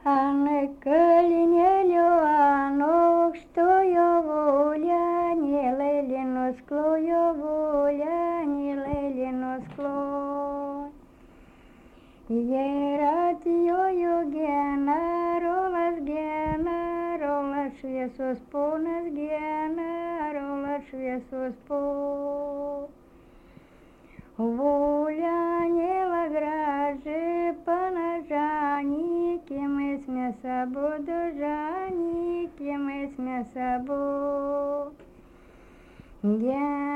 Анны калинелю анок, что я воля, не лелину скло, я воля, не лелину скло. Ерат йо гена, ролаш весос понас гена, ролаш весос по. Воля не лагражи, понажани, кем из мяса буду жани, кем из мяса буду.